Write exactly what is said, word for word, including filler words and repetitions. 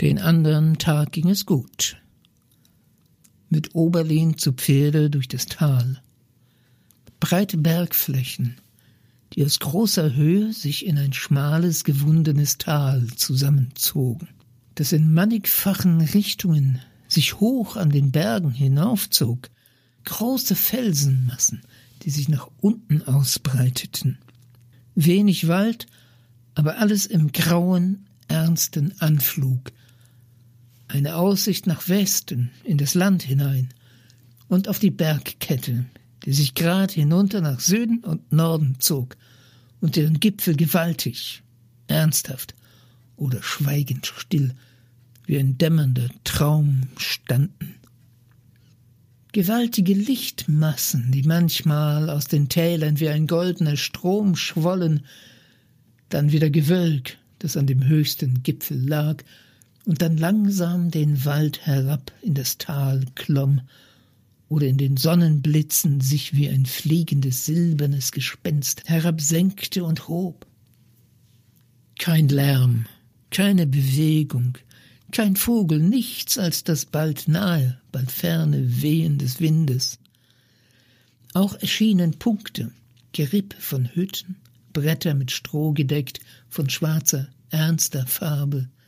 Den anderen Tag ging es gut. Mit Oberlin zu Pferde durch das Tal. Breite Bergflächen, die aus großer Höhe sich in ein schmales, gewundenes Tal zusammenzogen, das in mannigfachen Richtungen sich hoch an den Bergen hinaufzog, große Felsenmassen, die sich nach unten ausbreiteten. Wenig Wald, aber alles im grauen, ernsten Anflug. Eine Aussicht nach Westen, in das Land hinein und auf die Bergkette, die sich grad hinunter nach Süden und Norden zog und deren Gipfel gewaltig, ernsthaft oder schweigend still wie ein dämmernder Traum standen. Gewaltige Lichtmassen, die manchmal aus den Tälern wie ein goldener Strom schwollen, dann wieder Gewölk, das an dem höchsten Gipfel lag, und dann langsam den Wald herab in das Tal klomm oder in den Sonnenblitzen sich wie ein fliegendes silbernes Gespenst herabsenkte und hob. Kein Lärm, keine Bewegung, kein Vogel, nichts als das bald nahe, bald ferne Wehen des Windes. Auch erschienen Punkte, Gerippe von Hütten, Bretter mit Stroh gedeckt, von schwarzer, ernster Farbe,